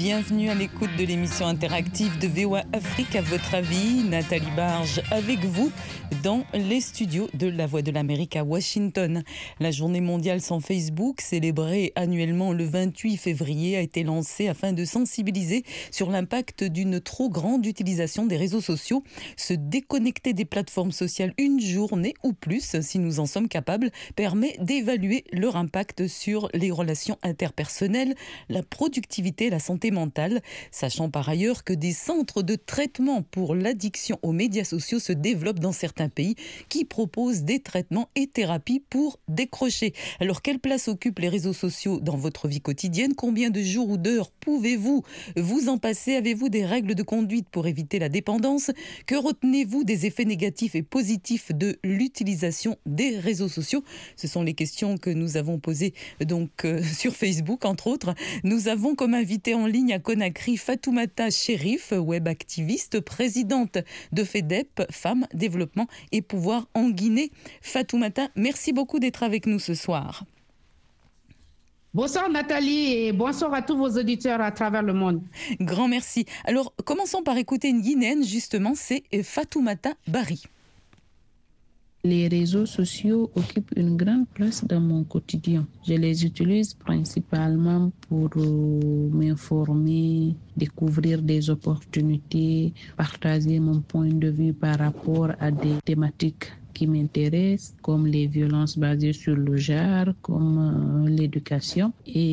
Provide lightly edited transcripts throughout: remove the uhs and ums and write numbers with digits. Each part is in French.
Bienvenue à l'écoute de l'émission interactive de VOA Afrique. À votre avis, Nathalie Barge avec vous dans les studios de La Voix de l'Amérique à Washington. La journée mondiale sans Facebook, célébrée annuellement le 28 février, a été lancée afin de sensibiliser sur l'impact d'une trop grande utilisation des réseaux sociaux. Se déconnecter des plateformes sociales une journée ou plus, si nous en sommes capables, permet d'évaluer leur impact sur les relations interpersonnelles, la productivité et la santé mentale, sachant par ailleurs que des centres de traitement pour l'addiction aux médias sociaux se développent dans certains pays qui proposent des traitements et thérapies pour décrocher. Alors, quelle place occupent les réseaux sociaux dans votre vie quotidienne? Combien de jours ou d'heures pouvez-vous vous en passer? Avez-vous des règles de conduite pour éviter la dépendance? Que retenez-vous des effets négatifs et positifs de l'utilisation des réseaux sociaux? Ce sont les questions que nous avons posées sur Facebook, entre autres. Nous avons comme invité en ligne à Conakry Fatoumata Cherif, web activiste, présidente de FEDEP, Femmes, Développement et Pouvoir en Guinée. Fatoumata, merci beaucoup d'être avec nous ce soir. Bonsoir Nathalie et bonsoir à tous vos auditeurs à travers le monde. Grand merci. Alors, commençons par écouter une Guinéenne, justement, c'est Fatoumata Bari. Les réseaux sociaux occupent une grande place dans mon quotidien. Je les utilise principalement pour m'informer, découvrir des opportunités, partager mon point de vue par rapport à des thématiques qui m'intéressent, comme les violences basées sur le genre, comme l'éducation.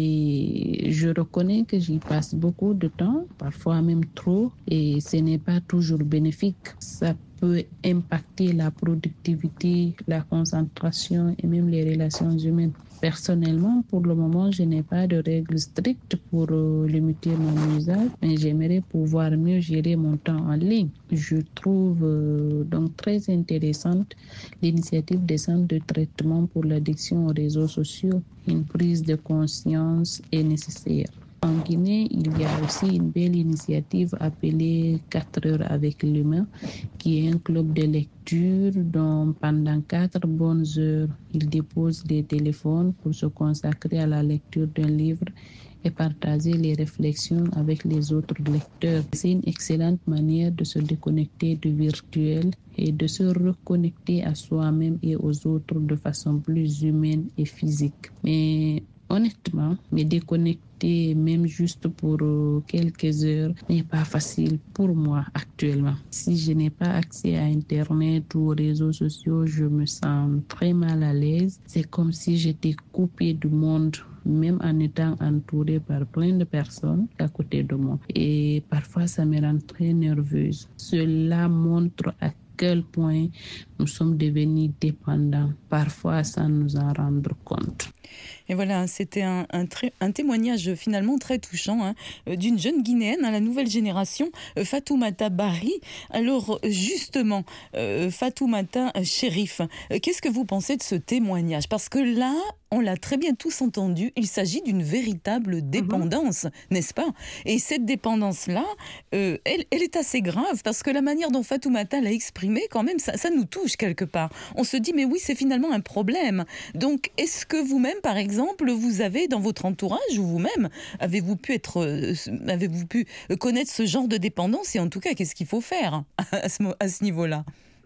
Et je reconnais que j'y passe beaucoup de temps, parfois même trop, et ce n'est pas toujours bénéfique. Ça peut impacter la productivité, la concentration et même les relations humaines. Personnellement, pour le moment, je n'ai pas de règles strictes pour limiter mon usage, mais j'aimerais pouvoir mieux gérer mon temps en ligne. Je trouve donc très intéressante l'initiative des centres de traitement pour l'addiction aux réseaux sociaux. Une prise de conscience est nécessaire. En Guinée, il y a aussi une belle initiative appelée 4 heures avec l'humain, qui est un club de lecture dont pendant 4 bonnes heures, ils déposent des téléphones pour se consacrer à la lecture d'un livre et partager les réflexions avec les autres lecteurs. C'est une excellente manière de se déconnecter du virtuel et de se reconnecter à soi-même et aux autres de façon plus humaine et physique. Mais honnêtement, me déconnecter même juste pour quelques heures n'est pas facile pour moi actuellement. Si je n'ai pas accès à Internet ou aux réseaux sociaux, je me sens très mal à l'aise. C'est comme si j'étais coupée du monde, même en étant entourée par plein de personnes à côté de moi. Et parfois, ça me rend très nerveuse. Cela montre à quel point nous sommes devenus dépendants, parfois sans nous en rendre compte. Et voilà, c'était un témoignage finalement très touchant d'une jeune Guinéenne à la nouvelle génération, Fatoumata Bari. Alors justement, Fatoumata Cherif, qu'est-ce que vous pensez de ce témoignage? Parce que là, on l'a très bien tous entendu, il s'agit d'une véritable dépendance, n'est-ce pas? Et cette dépendance-là, elle est assez grave parce que la manière dont Fatoumata l'a exprimée, quand même, ça nous touche quelque part. On se dit, mais oui, c'est finalement un problème. Donc, est-ce que vous-même, par exemple, vous avez dans votre entourage ou vous-même, avez-vous pu connaître ce genre de dépendance? Et en tout cas, qu'est-ce qu'il faut faire à ce niveau-là?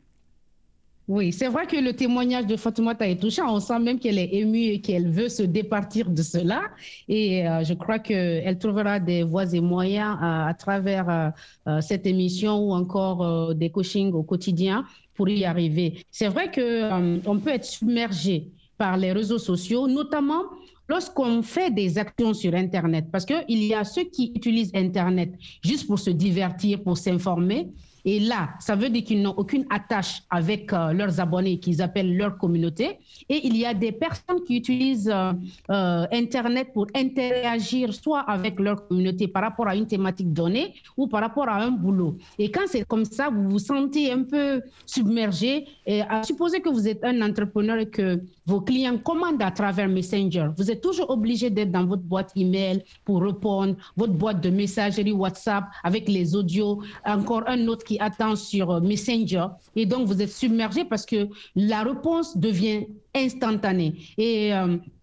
Oui, c'est vrai que le témoignage de Fatoumata est touchant. On sent même qu'elle est émue et qu'elle veut se départir de cela. Et je crois qu'elle trouvera des voies et moyens à travers cette émission ou encore des coachings au quotidien pour y arriver. C'est vrai qu'on peut être submergé par les réseaux sociaux, notamment lorsqu'on fait des actions sur Internet. Parce qu'il y a ceux qui utilisent Internet juste pour se divertir, pour s'informer. Et là, ça veut dire qu'ils n'ont aucune attache avec leurs abonnés qu'ils appellent leur communauté. Et il y a des personnes qui utilisent Internet pour interagir soit avec leur communauté par rapport à une thématique donnée ou par rapport à un boulot. Et quand c'est comme ça, vous vous sentez un peu submergé. Et supposez que vous êtes un entrepreneur et que vos clients commandent à travers Messenger. Vous êtes toujours obligé d'être dans votre boîte email pour répondre, votre boîte de messagerie WhatsApp avec les audios, encore un autre qui attend sur Messenger. Et donc, vous êtes submergé parce que la réponse devient instantanée. Et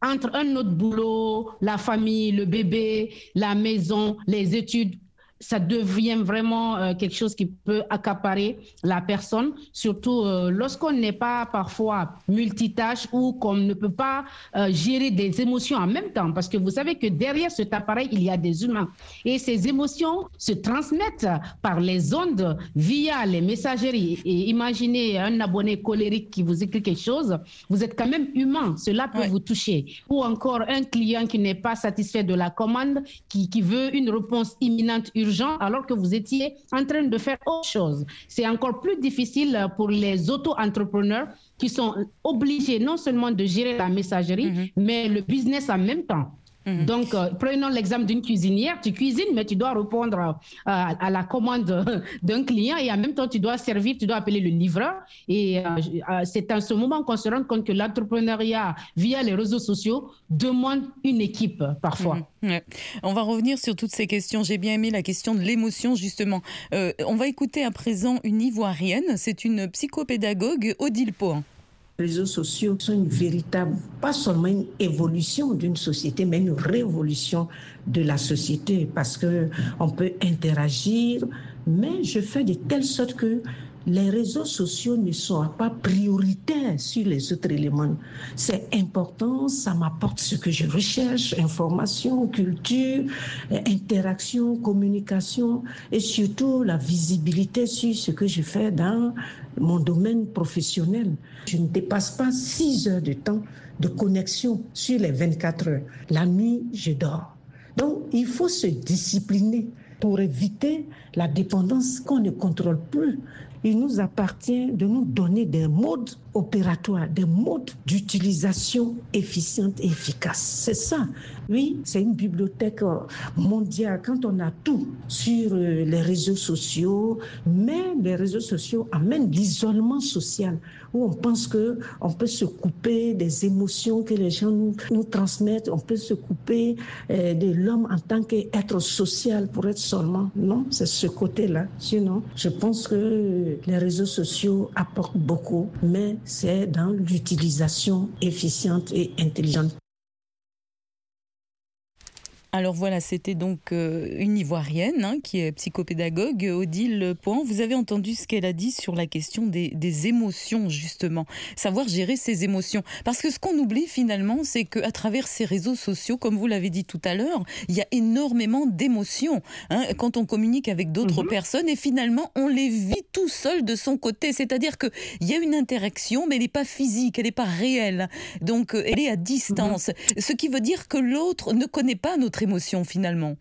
entre un autre boulot, la famille, le bébé, la maison, les études, ça devient vraiment quelque chose qui peut accaparer la personne, surtout lorsqu'on n'est pas parfois multitâche ou qu'on ne peut pas gérer des émotions en même temps. Parce que vous savez que derrière cet appareil, il y a des humains. Et ces émotions se transmettent par les ondes via les messageries. Et imaginez un abonné colérique qui vous écrit quelque chose, vous êtes quand même humain, cela peut vous toucher. Ou encore un client qui n'est pas satisfait de la commande, qui veut une réponse imminente, urgente, alors que vous étiez en train de faire autre chose. C'est encore plus difficile pour les auto-entrepreneurs qui sont obligés non seulement de gérer la messagerie, mais le business en même temps. Donc, prenons l'exemple d'une cuisinière. Tu cuisines, mais tu dois répondre à la commande d'un client et en même temps, tu dois servir, tu dois appeler le livreur. Et c'est en ce moment qu'on se rend compte que l'entrepreneuriat via les réseaux sociaux demande une équipe parfois. On va revenir sur toutes ces questions. J'ai bien aimé la question de l'émotion, justement. On va écouter à présent une Ivoirienne. C'est une psychopédagogue, Odile Pohan. Les réseaux sociaux sont une véritable, pas seulement une évolution d'une société, mais une révolution de la société parce qu'on peut interagir, mais je fais de telle sorte que les réseaux sociaux ne sont pas prioritaires sur les autres éléments. C'est important, ça m'apporte ce que je recherche, information, culture, interaction, communication et surtout la visibilité sur ce que je fais dans mon domaine professionnel. Je ne dépasse pas 6 heures de temps de connexion sur les 24 heures. La nuit, je dors. Donc, il faut se discipliner pour éviter la dépendance qu'on ne contrôle plus. Il nous appartient de nous donner des modes opératoires, des modes d'utilisation efficiente et efficace. C'est ça. Oui, c'est une bibliothèque mondiale quand on a tout sur les réseaux sociaux, mais les réseaux sociaux amènent l'isolement social où on pense qu'on peut se couper des émotions que les gens nous transmettent, on peut se couper de l'homme en tant qu'être social pour être seulement. Non, c'est ce côté-là. Sinon, je pense que les réseaux sociaux apportent beaucoup, mais c'est dans l'utilisation efficiente et intelligente. Alors voilà, c'était donc une Ivoirienne qui est psychopédagogue, Odile Pohan. Vous avez entendu ce qu'elle a dit sur la question des émotions, justement. Savoir gérer ses émotions. Parce que ce qu'on oublie finalement, c'est qu'à travers ces réseaux sociaux, comme vous l'avez dit tout à l'heure, il y a énormément d'émotions quand on communique avec d'autres personnes et finalement, on les vit tout seul de son côté. C'est-à-dire qu'il y a une interaction, mais elle n'est pas physique, elle n'est pas réelle. Donc, elle est à distance. Ce qui veut dire que l'autre ne connaît pas notre émotion finalement.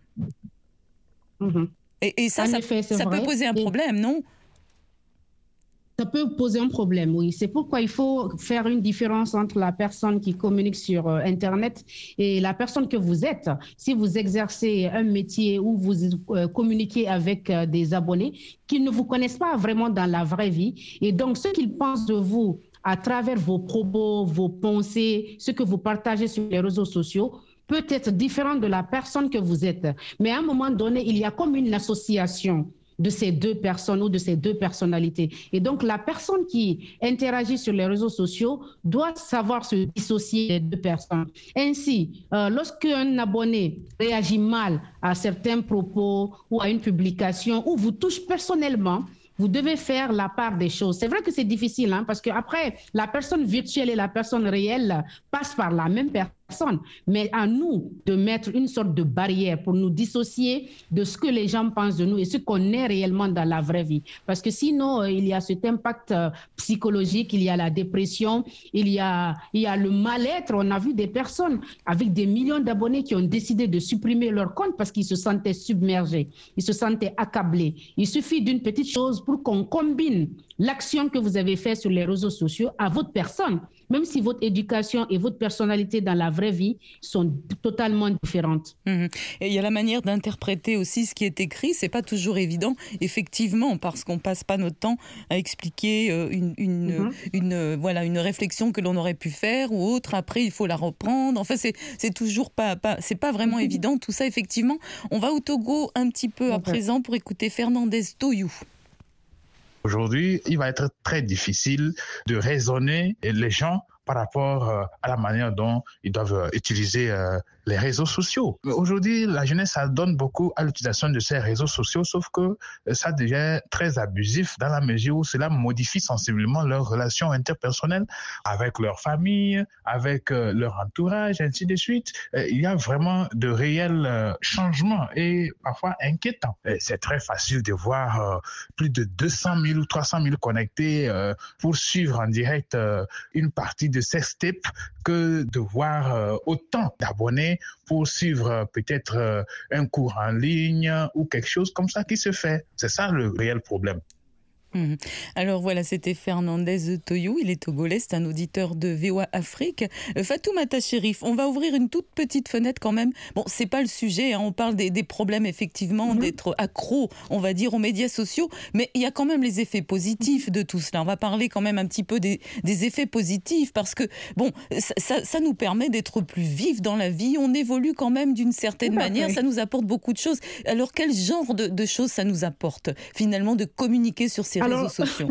Et ça, ça peut poser un problème, non ? Ça peut poser un problème, oui. C'est pourquoi il faut faire une différence entre la personne qui communique sur Internet et la personne que vous êtes. Si vous exercez un métier où vous communiquez avec des abonnés qui ne vous connaissent pas vraiment dans la vraie vie, et donc ce qu'ils pensent de vous à travers vos propos, vos pensées, ce que vous partagez sur les réseaux sociaux, peut être différent de la personne que vous êtes. Mais à un moment donné, il y a comme une association de ces deux personnes ou de ces deux personnalités. Et donc, la personne qui interagit sur les réseaux sociaux doit savoir se dissocier des deux personnes. Ainsi, lorsqu'un abonné réagit mal à certains propos ou à une publication ou vous touche personnellement, vous devez faire la part des choses. C'est vrai que c'est difficile, parce qu'après, la personne virtuelle et la personne réelle passent par la même personne. Mais à nous de mettre une sorte de barrière pour nous dissocier de ce que les gens pensent de nous et ce qu'on est réellement dans la vraie vie. Parce que sinon, il y a cet impact psychologique, il y a la dépression, il y a le mal-être. On a vu des personnes avec des millions d'abonnés qui ont décidé de supprimer leur compte parce qu'ils se sentaient submergés, ils se sentaient accablés. Il suffit d'une petite chose pour qu'on combine l'action que vous avez faite sur les réseaux sociaux à votre personne, même si votre éducation et votre personnalité dans la vraie vie sont totalement différentes. Et il y a la manière d'interpréter aussi ce qui est écrit, c'est pas toujours évident, effectivement, parce qu'on passe pas notre temps à expliquer une réflexion que l'on aurait pu faire ou autre, après il faut la reprendre, enfin c'est toujours pas c'est pas vraiment évident tout ça, effectivement. On va au Togo un petit peu à présent pour écouter Fernandez Toyou. Aujourd'hui, il va être très difficile de raisonner les gens par rapport à la manière dont ils doivent utiliser les réseaux sociaux. Aujourd'hui, la jeunesse s'adonne beaucoup à l'utilisation de ces réseaux sociaux, sauf que ça devient très abusif dans la mesure où cela modifie sensiblement leurs relations interpersonnelles avec leur famille, avec leur entourage, ainsi de suite. Il y a vraiment de réels changements et parfois inquiétants. C'est très facile de voir plus de 200 000 ou 300 000 connectés pour suivre en direct une partie de sextape que de voir autant d'abonnés pour suivre peut-être un cours en ligne ou quelque chose comme ça qui se fait. C'est ça le réel problème. Alors voilà, c'était Fernandez Toyou, il est togolais, c'est un auditeur de VOA Afrique. Fatoumata Chérif, on va ouvrir une toute petite fenêtre quand même. Bon, c'est pas le sujet, hein, on parle des problèmes effectivement d'être accro, on va dire, aux médias sociaux, mais il y a quand même les effets positifs de tout cela. On va parler quand même un petit peu des effets positifs parce que, bon, ça nous permet d'être plus vifs dans la vie, on évolue quand même d'une certaine manière, ça nous apporte beaucoup de choses. Alors quel genre de choses ça nous apporte finalement de communiquer sur ces réseaux sociaux?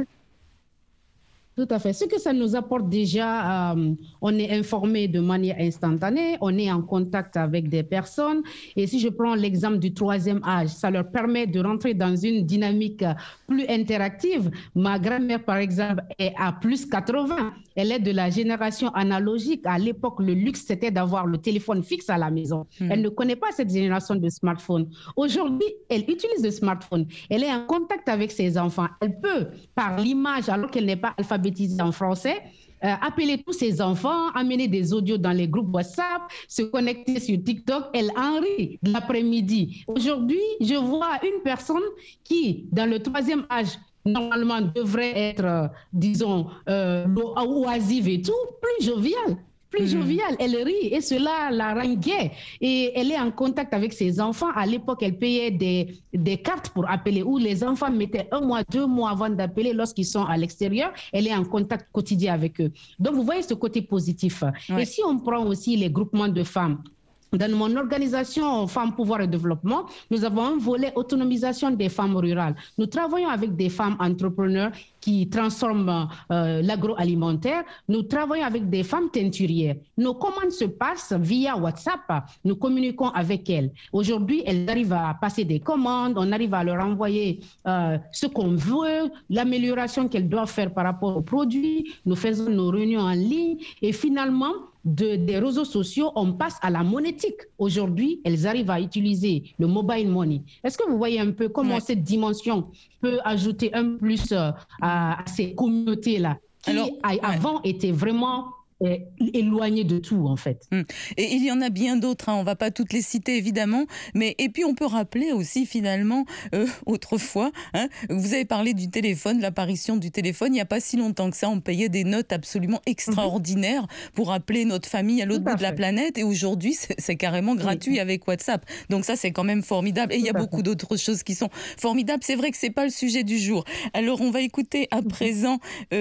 Tout à fait. Ce que ça nous apporte déjà, on est informé de manière instantanée, on est en contact avec des personnes. Et si je prends l'exemple du troisième âge, ça leur permet de rentrer dans une dynamique plus interactive. Ma grand-mère, par exemple, est à plus 80. Elle est de la génération analogique. À l'époque, le luxe, c'était d'avoir le téléphone fixe à la maison. Elle ne connaît pas cette génération de smartphone. Aujourd'hui, elle utilise le smartphone. Elle est en contact avec ses enfants. Elle peut, par l'image, alors qu'elle n'est pas alphabétisée en français, appeler tous ses enfants, amener des audios dans les groupes WhatsApp, se connecter sur TikTok. Elle en rit de l'après-midi. Aujourd'hui, je vois une personne qui, dans le troisième âge, normalement devrait être, disons, oisive et tout, plus joviale. Elle rit et cela la rend gaie. Et elle est en contact avec ses enfants. À l'époque, elle payait des cartes pour appeler où les enfants mettaient 1 mois, 2 mois avant d'appeler lorsqu'ils sont à l'extérieur. Elle est en contact quotidien avec eux. Donc, vous voyez ce côté positif. Ouais. Et si on prend aussi les groupements de femmes, dans mon organisation Femmes, Pouvoir et Développement, nous avons un volet autonomisation des femmes rurales. Nous travaillons avec des femmes entrepreneurs qui transforment l'agroalimentaire. Nous travaillons avec des femmes teinturières. Nos commandes se passent via WhatsApp. Nous communiquons avec elles. Aujourd'hui, elles arrivent à passer des commandes. On arrive à leur envoyer ce qu'on veut, l'amélioration qu'elles doivent faire par rapport aux produits. Nous faisons nos réunions en ligne. Et finalement, des réseaux sociaux, on passe à la monétique. Aujourd'hui, elles arrivent à utiliser le mobile money. Est-ce que vous voyez un peu comment cette dimension peut ajouter un plus à ces communautés-là qui, avant, étaient vraiment éloigné de tout, en fait. Et il y en a bien d'autres, hein. On ne va pas toutes les citer, évidemment, mais et puis on peut rappeler aussi, finalement, autrefois, hein, vous avez parlé du téléphone, l'apparition du téléphone, il n'y a pas si longtemps que ça, on payait des notes absolument extraordinaires pour appeler notre famille à l'autre bout de la planète, et aujourd'hui, c'est carrément gratuit avec WhatsApp. Donc ça, c'est quand même formidable, et il y a beaucoup d'autres choses qui sont formidables. C'est vrai que ce n'est pas le sujet du jour. Alors, on va écouter à présent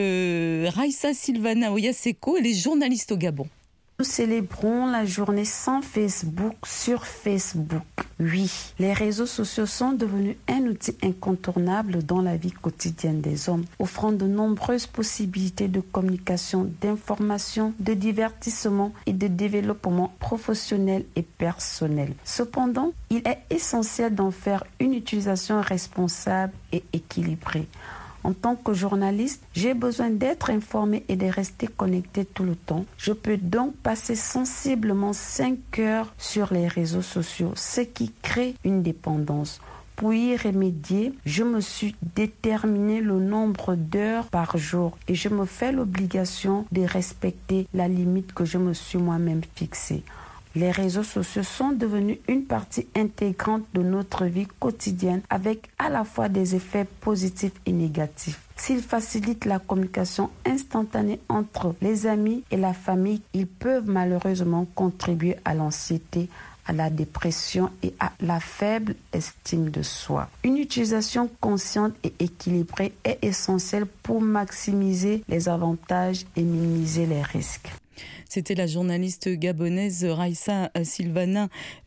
Raissa Silvana Oyaseko, elle est journaliste au Gabon. Nous célébrons la journée sans Facebook sur Facebook. Oui, les réseaux sociaux sont devenus un outil incontournable dans la vie quotidienne des hommes, offrant de nombreuses possibilités de communication, d'information, de divertissement et de développement professionnel et personnel. Cependant, il est essentiel d'en faire une utilisation responsable et équilibrée. En tant que journaliste, j'ai besoin d'être informé et de rester connecté tout le temps. Je peux donc passer sensiblement 5 heures sur les réseaux sociaux, ce qui crée une dépendance. Pour y remédier, je me suis déterminé le nombre d'heures par jour et je me fais l'obligation de respecter la limite que je me suis moi-même fixée. Les réseaux sociaux sont devenus une partie intégrante de notre vie quotidienne avec à la fois des effets positifs et négatifs. S'ils facilitent la communication instantanée entre les amis et la famille, ils peuvent malheureusement contribuer à l'anxiété, à la dépression et à la faible estime de soi. Une utilisation consciente et équilibrée est essentielle pour maximiser les avantages et minimiser les risques. C'était la journaliste gabonaise Raissa Silvana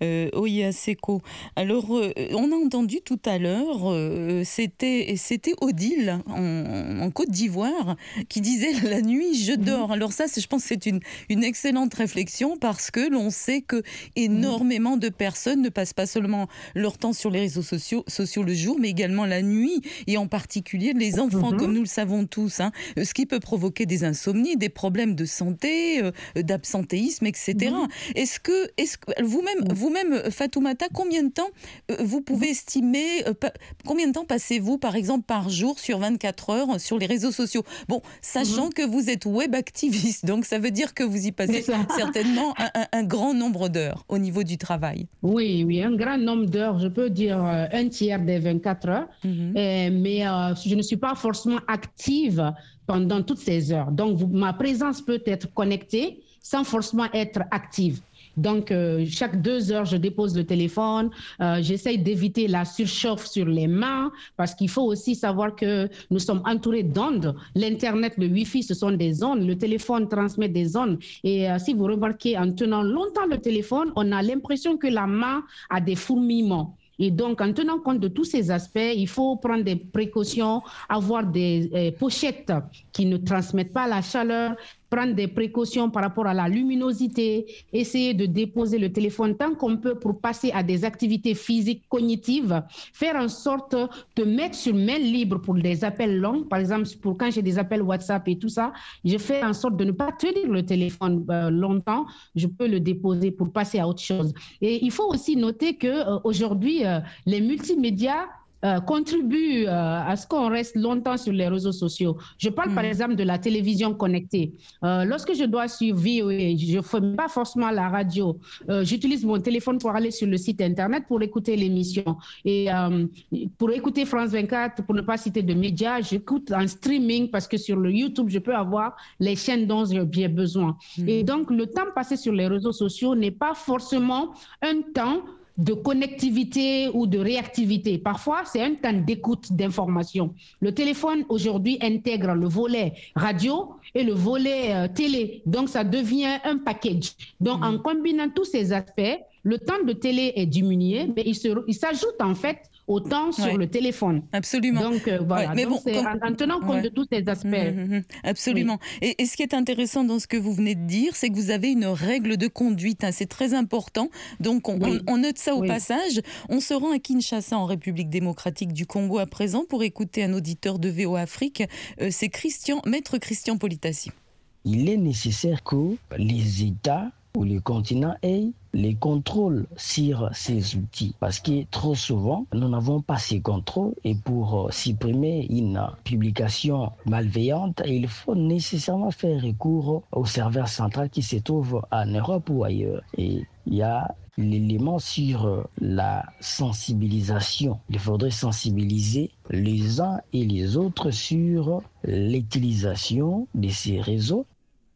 Oyaseko. Alors, on a entendu tout à l'heure, c'était Odile en Côte d'Ivoire qui disait « la nuit, je dors ». Alors ça, je pense que c'est une excellente réflexion parce que l'on sait que énormément de personnes ne passent pas seulement leur temps sur les réseaux sociaux le jour, mais également la nuit, et en particulier les enfants, comme nous le savons tous, ce qui peut provoquer des insomnies, des problèmes de santé, d'absentéisme, etc. Est-ce que vous-même, Fatoumata, combien de temps vous pouvez estimer, combien de temps passez-vous, par exemple, par jour sur 24 heures sur les réseaux sociaux? Bon, sachant que vous êtes web activiste, donc ça veut dire que vous y passez certainement un grand nombre d'heures au niveau du travail. Oui, un grand nombre d'heures, je peux dire un tiers des 24 heures, mais je ne suis pas forcément active pendant toutes ces heures. Donc, ma présence peut être connectée sans forcément être active. Donc, chaque 2 heures, je dépose le téléphone. J'essaye d'éviter la surchauffe sur les mains parce qu'il faut aussi savoir que nous sommes entourés d'ondes. L'Internet, le Wi-Fi, ce sont des ondes. Le téléphone transmet des ondes. Et si vous remarquez, en tenant longtemps le téléphone, on a l'impression que la main a des fourmillements. Et donc, en tenant compte de tous ces aspects, il faut prendre des précautions, avoir des pochettes qui ne transmettent pas la chaleur, prendre des précautions par rapport à la luminosité, essayer de déposer le téléphone tant qu'on peut pour passer à des activités physiques cognitives, faire en sorte de mettre sur main libre pour des appels longs. Par exemple, pour quand j'ai des appels WhatsApp et tout ça, je fais en sorte de ne pas tenir le téléphone longtemps. Je peux le déposer pour passer à autre chose. Et il faut aussi noter qu'aujourd'hui, les multimédias contribue à ce qu'on reste longtemps sur les réseaux sociaux. Je parle par exemple de la télévision connectée. Lorsque je dois suivre VOA, je ne fais pas forcément la radio. J'utilise mon téléphone pour aller sur le site Internet pour écouter l'émission. Et pour écouter France 24, pour ne pas citer de médias, j'écoute en streaming parce que sur le YouTube, je peux avoir les chaînes dont j'ai besoin. Et donc, le temps passé sur les réseaux sociaux n'est pas forcément un temps de connectivité ou de réactivité. Parfois, c'est un temps d'écoute d'information. Le téléphone, aujourd'hui, intègre le volet radio et le volet télé. Donc, ça devient un package. Donc, en combinant tous ces aspects, le temps de télé est diminué, mais il s'ajoute en fait au temps sur le téléphone. Absolument. Donc, voilà. Mais donc, bon, en tenant compte de tous ces aspects. Absolument. Oui. Et ce qui est intéressant dans ce que vous venez de dire, c'est que vous avez une règle de conduite. C'est très important. Donc, on note ça au passage. On se rend à Kinshasa, en République démocratique du Congo, à présent, pour écouter un auditeur de VOA Afrique. C'est Maître Christian Politassi. Il est nécessaire que les États ou les continents aient les contrôles sur ces outils. Parce que trop souvent, nous n'avons pas ces contrôles et pour supprimer une publication malveillante, il faut nécessairement faire recours au serveur central qui se trouve en Europe ou ailleurs. Et il y a l'élément sur la sensibilisation. Il faudrait sensibiliser les uns et les autres sur l'utilisation de ces réseaux.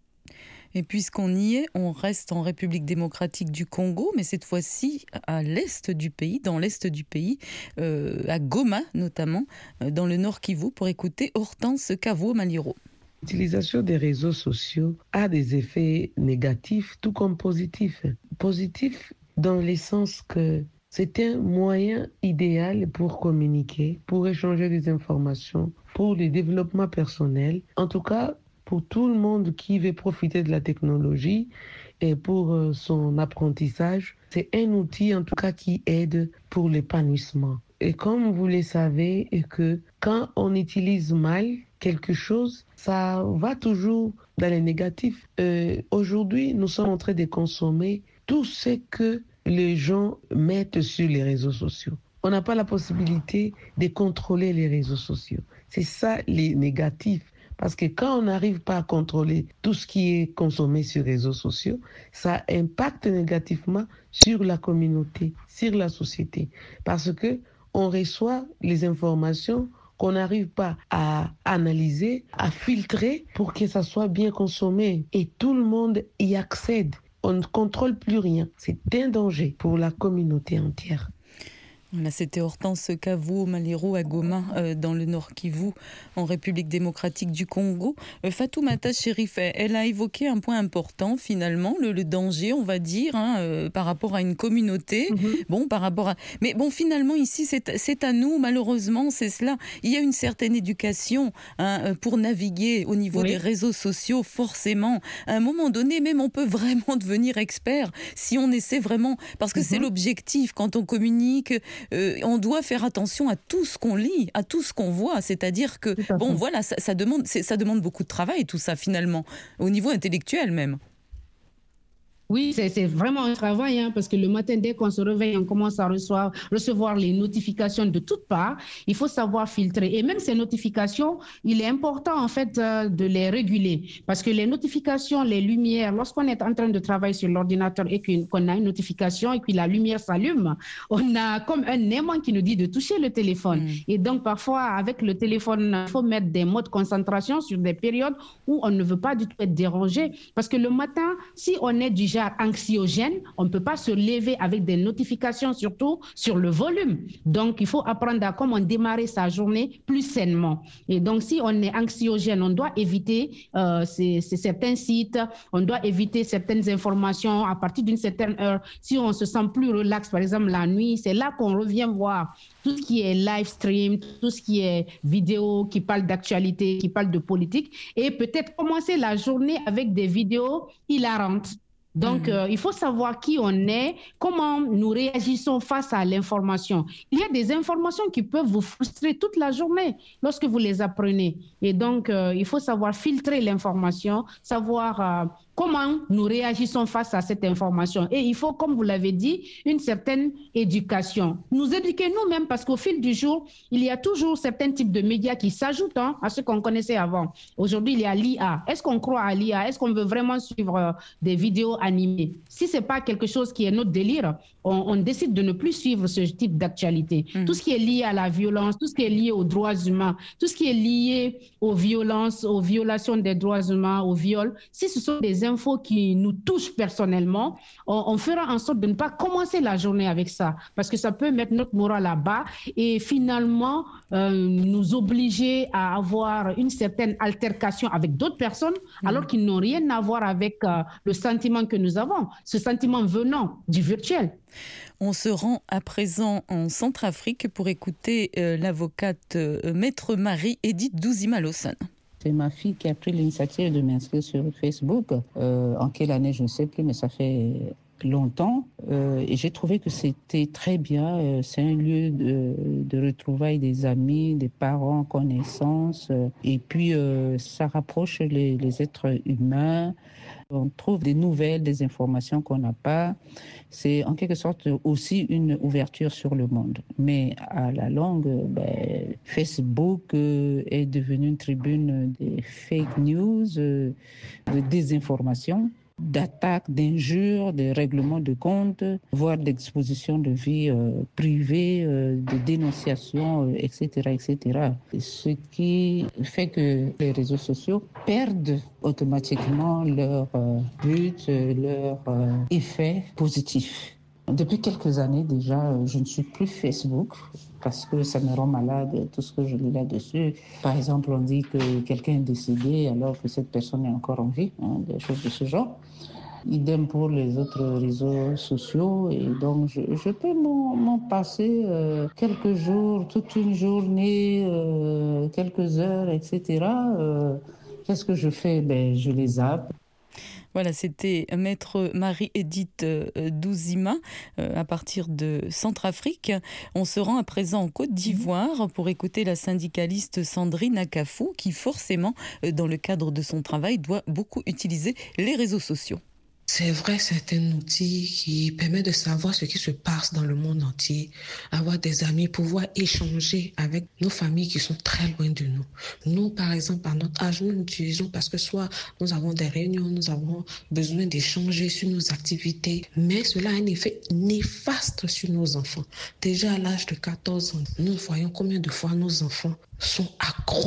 Et puisqu'on y est, on reste en République démocratique du Congo, mais cette fois-ci à l'est du pays, dans l'est du pays, à Goma notamment, dans le Nord Kivu, pour écouter Hortense Kavo-Maliro. L'utilisation des réseaux sociaux a des effets négatifs tout comme positifs. Positifs dans le sens que c'est un moyen idéal pour communiquer, pour échanger des informations, pour le développement personnel. En tout cas, pour tout le monde qui veut profiter de la technologie et pour son apprentissage, c'est un outil en tout cas qui aide pour l'épanouissement. Et comme vous le savez, que quand on utilise mal quelque chose, ça va toujours dans les négatifs. Aujourd'hui, nous sommes en train de consommer tout ce que les gens mettent sur les réseaux sociaux. On n'a pas la possibilité de contrôler les réseaux sociaux. C'est ça les négatifs. Parce que quand on n'arrive pas à contrôler tout ce qui est consommé sur les réseaux sociaux, ça impacte négativement sur la communauté, sur la société. Parce que on reçoit les informations qu'on n'arrive pas à analyser, à filtrer pour que ça soit bien consommé. Et tout le monde y accède. On ne contrôle plus rien. C'est un danger pour la communauté entière. Là, c'était Hortense Kavuo Maliro à Goma, dans le Nord Kivu, en République démocratique du Congo. Fatoumata Chérif, elle a évoqué un point important, finalement, le danger, on va dire, par rapport à une communauté. Bon, par rapport à... Mais bon, finalement, ici, c'est à nous, malheureusement, c'est cela. Il y a une certaine éducation pour naviguer au niveau des réseaux sociaux, forcément. À un moment donné, même, on peut vraiment devenir expert si on essaie vraiment... Parce que c'est l'objectif, quand on communique... on doit faire attention à tout ce qu'on lit, à tout ce qu'on voit. C'est-à-dire que, bon, voilà, ça demande beaucoup de travail, tout ça, finalement, au niveau intellectuel même. Oui, c'est vraiment un travail, parce que le matin, dès qu'on se réveille, on commence à recevoir les notifications de toutes parts. Il faut savoir filtrer. Et même ces notifications, il est important, en fait, de les réguler. Parce que les notifications, les lumières, lorsqu'on est en train de travailler sur l'ordinateur et qu'on a une notification et puis la lumière s'allume, on a comme un aimant qui nous dit de toucher le téléphone. Et donc, parfois, avec le téléphone, il faut mettre des modes de concentration sur des périodes où on ne veut pas du tout être dérangé. Parce que le matin, si on est du genre anxiogène, on ne peut pas se lever avec des notifications, surtout sur le volume. Donc, il faut apprendre à comment démarrer sa journée plus sainement. Et donc, si on est anxiogène, on doit éviter certains sites, on doit éviter certaines informations à partir d'une certaine heure. Si on se sent plus relax, par exemple la nuit, c'est là qu'on revient voir tout ce qui est live stream, tout ce qui est vidéo qui parle d'actualité, qui parle de politique, et peut-être commencer la journée avec des vidéos hilarantes. Donc, il faut savoir qui on est, comment nous réagissons face à l'information. Il y a des informations qui peuvent vous frustrer toute la journée lorsque vous les apprenez. Et donc, il faut savoir filtrer l'information, savoir comment nous réagissons face à cette information. Et il faut, comme vous l'avez dit, une certaine éducation. Nous éduquer nous-mêmes parce qu'au fil du jour, il y a toujours certains types de médias qui s'ajoutent à ce qu'on connaissait avant. Aujourd'hui, il y a l'IA. Est-ce qu'on croit à l'IA? Est-ce qu'on veut vraiment suivre des vidéos animées? Si ce n'est pas quelque chose qui est notre délire, on décide de ne plus suivre ce type d'actualité. Tout ce qui est lié à la violence, tout ce qui est lié aux droits humains, tout ce qui est lié aux violences, aux violations des droits humains, aux viols, si ce sont des infos qui nous touchent personnellement, on fera en sorte de ne pas commencer la journée avec ça, parce que ça peut mettre notre morale à bas et finalement nous obliger à avoir une certaine altercation avec d'autres personnes, alors qu'ils n'ont rien à voir avec le sentiment que nous avons, ce sentiment venant du virtuel. On se rend à présent en Centrafrique pour écouter l'avocate Maître Marie-Edith Douzima-Lossane. C'est ma fille qui a pris l'initiative de m'inscrire sur Facebook. En quelle année, je ne sais plus, mais ça fait longtemps. Et j'ai trouvé que c'était très bien. C'est un lieu de retrouvailles des amis, des parents, connaissances. Et puis, ça rapproche les êtres humains. On trouve des nouvelles, des informations qu'on n'a pas. C'est en quelque sorte aussi une ouverture sur le monde. Mais à la longue, Facebook est devenu une tribune des fake news, de désinformation, d'attaques, d'injures, de règlements de comptes, voire d'exposition de vie privée, de dénonciation, etc., etc. Ce qui fait que les réseaux sociaux perdent automatiquement leur but, leur effet positif. Depuis quelques années déjà, je ne suis plus Facebook parce que ça me rend malade, tout ce que je lis là-dessus. Par exemple, on dit que quelqu'un est décédé alors que cette personne est encore en vie, des choses de ce genre. Idem pour les autres réseaux sociaux. Et donc, je peux m'en passer quelques jours, toute une journée, quelques heures, etc. Qu'est-ce que je fais? Je les zappe. Voilà, c'était Maître Marie-Edith Douzima à partir de Centrafrique. On se rend à présent en Côte d'Ivoire pour écouter la syndicaliste Sandrine Akafou qui forcément, dans le cadre de son travail, doit beaucoup utiliser les réseaux sociaux. C'est vrai, c'est un outil qui permet de savoir ce qui se passe dans le monde entier, avoir des amis, pouvoir échanger avec nos familles qui sont très loin de nous. Nous, par exemple, à notre âge, nous l'utilisons parce que soit nous avons des réunions, nous avons besoin d'échanger sur nos activités, mais cela a un effet néfaste sur nos enfants. Déjà à l'âge de 14 ans, nous voyons combien de fois nos enfants sont accros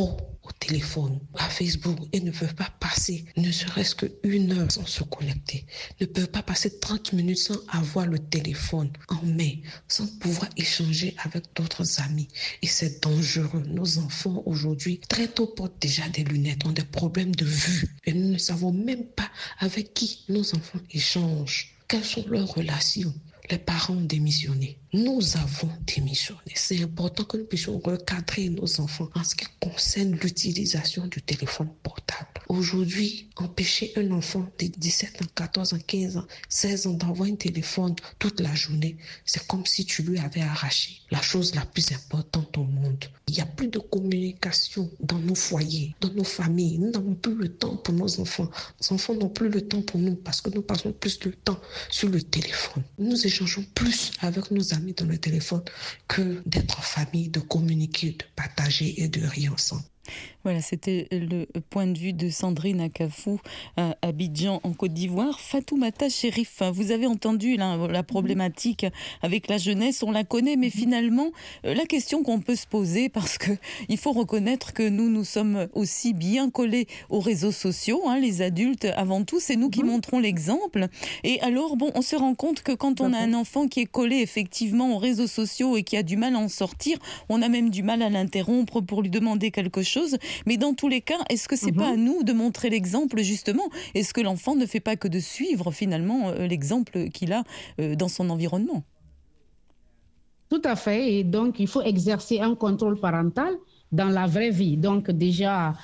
au téléphone, à Facebook et ne peuvent pas passer ne serait-ce qu'une heure sans se connecter, ne peuvent pas passer 30 minutes sans avoir le téléphone en main, sans pouvoir échanger avec d'autres amis. Et c'est dangereux. Nos enfants aujourd'hui, très tôt, portent déjà des lunettes, ont des problèmes de vue. Et nous ne savons même pas avec qui nos enfants échangent. Quelles sont leurs relations? Les parents ont démissionné. Nous avons démissionné. C'est important que nous puissions recadrer nos enfants en ce qui concerne l'utilisation du téléphone portable. Aujourd'hui, empêcher un enfant de 17 ans, 14 ans, 15 ans, 16 ans d'avoir un téléphone toute la journée, c'est comme si tu lui avais arraché la chose la plus importante au monde. Il n'y a plus de communication dans nos foyers, dans nos familles. Nous n'avons plus le temps pour nos enfants. Nos enfants n'ont plus le temps pour nous parce que nous passons plus de temps sur le téléphone. Nous échangeons plus avec nos amis dans le téléphone que d'être en famille, de communiquer, de partager et de rire ensemble. Voilà, c'était le point de vue de Sandrine Akafou à Abidjan en Côte d'Ivoire. Fatoumata Chérif, vous avez entendu la problématique avec la jeunesse, on la connaît, mais finalement, la question qu'on peut se poser, parce qu'il faut reconnaître que nous sommes aussi bien collés aux réseaux sociaux, les adultes avant tout, c'est nous qui montrons l'exemple. Et alors, on se rend compte que quand on a un enfant qui est collé effectivement aux réseaux sociaux et qui a du mal à en sortir, on a même du mal à l'interrompre pour lui demander quelque chose. Mais dans tous les cas, est-ce que c'est pas à nous de montrer l'exemple justement? Est-ce que l'enfant ne fait pas que de suivre finalement l'exemple qu'il a dans son environnement? Tout à fait. Et donc, il faut exercer un contrôle parental dans la vraie vie. Donc, déjà,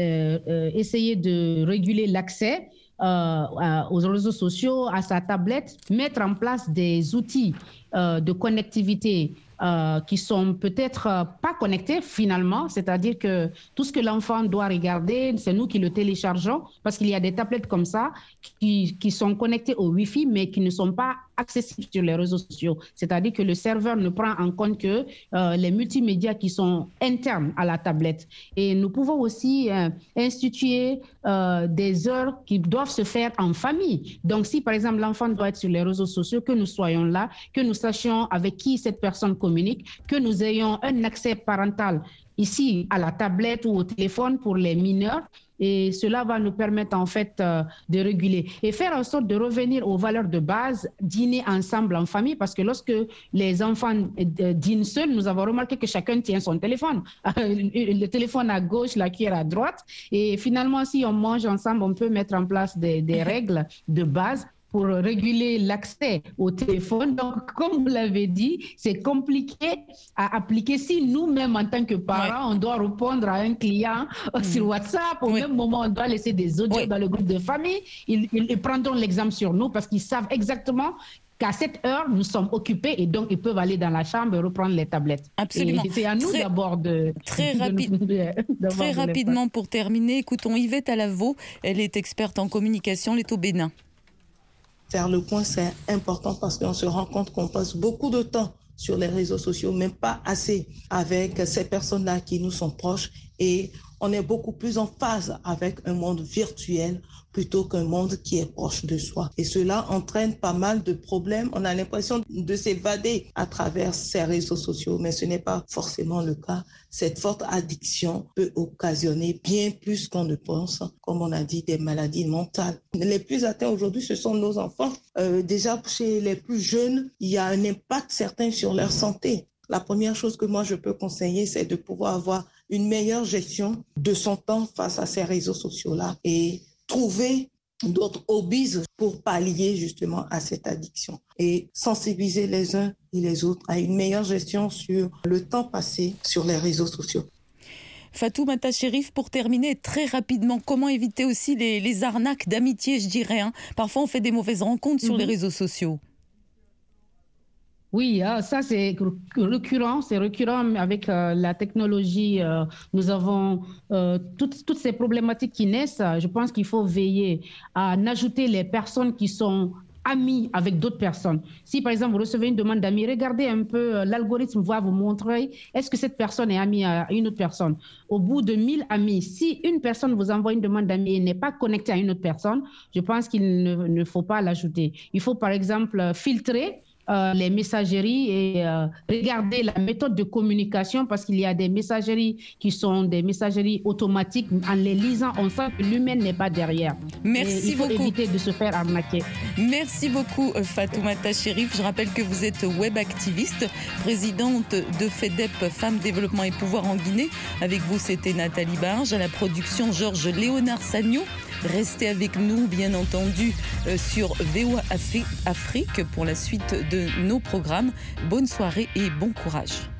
essayer de réguler l'accès aux réseaux sociaux, à sa tablette, mettre en place des outils de connectivité qui sont peut-être pas connectés finalement, c'est-à-dire que tout ce que l'enfant doit regarder, c'est nous qui le téléchargeons, parce qu'il y a des tablettes comme ça qui sont connectées au Wi-Fi, mais qui ne sont pas accessibles sur les réseaux sociaux. C'est-à-dire que le serveur ne prend en compte que les multimédias qui sont internes à la tablette. Et nous pouvons aussi instituer des heures qui doivent se faire en famille. Donc si par exemple l'enfant doit être sur les réseaux sociaux, que nous soyons là, que nous sachions avec qui cette personne communique, que nous ayons un accès parental ici à la tablette ou au téléphone pour les mineurs. Et cela va nous permettre en fait de réguler et faire en sorte de revenir aux valeurs de base, dîner ensemble en famille, parce que lorsque les enfants dînent seuls, nous avons remarqué que chacun tient son téléphone, le téléphone à gauche, la cuillère à droite. Et finalement, si on mange ensemble, on peut mettre en place des règles de base pour réguler l'accès au téléphone. Donc, comme vous l'avez dit, c'est compliqué à appliquer si nous-mêmes, en tant que parents, on doit répondre à un client sur WhatsApp. Au même moment, on doit laisser des audios dans le groupe de famille. Ils prendront l'exemple sur nous parce qu'ils savent exactement qu'à cette heure, nous sommes occupés et donc ils peuvent aller dans la chambre et reprendre les tablettes. Absolument. Et c'est à nous d'abord de... Très rapidement pour terminer, écoutons Yvette Alavo. Elle est experte en communication, elle est au Bénin. Faire le point, c'est important parce qu'on se rend compte qu'on passe beaucoup de temps sur les réseaux sociaux, même pas assez avec ces personnes-là qui nous sont proches, et on est beaucoup plus en phase avec un monde virtuel plutôt qu'un monde qui est proche de soi. Et cela entraîne pas mal de problèmes. On a l'impression de s'évader à travers ces réseaux sociaux, mais ce n'est pas forcément le cas. Cette forte addiction peut occasionner bien plus qu'on ne pense, comme on a dit, des maladies mentales. Les plus atteints aujourd'hui, ce sont nos enfants. Déjà, chez les plus jeunes, il y a un impact certain sur leur santé. La première chose que moi je peux conseiller, c'est de pouvoir avoir une meilleure gestion de son temps face à ces réseaux sociaux-là et trouver d'autres hobbies pour pallier justement à cette addiction et sensibiliser les uns et les autres à une meilleure gestion sur le temps passé sur les réseaux sociaux. Fatoumata Chérif, pour terminer très rapidement, comment éviter aussi les arnaques d'amitié, je dirais, Parfois on fait des mauvaises rencontres sur les réseaux sociaux. Oui, ça c'est récurrent avec la technologie. Nous avons toutes ces problématiques qui naissent. Je pense qu'il faut veiller à ajouter les personnes qui sont amies avec d'autres personnes. Si par exemple vous recevez une demande d'amis, regardez un peu, l'algorithme va vous montrer est-ce que cette personne est amie à une autre personne. Au bout de 1000 amis, si une personne vous envoie une demande d'amis et n'est pas connectée à une autre personne, je pense qu'il ne faut pas l'ajouter. Il faut par exemple filtrer les messageries et regarder la méthode de communication parce qu'il y a des messageries qui sont des messageries automatiques. En les lisant, on sent que l'humain n'est pas derrière. Merci beaucoup. Il faut éviter de se faire arnaquer. Merci beaucoup Fatoumata Cherif. Je rappelle que vous êtes web activiste, présidente de FEDEP Femmes, Développement et Pouvoir en Guinée. Avec vous, c'était Nathalie Barge. À la production, Georges Léonard Sagnon. Restez avec nous, bien entendu, sur VOA Afrique pour la suite de nos programmes. Bonne soirée et bon courage.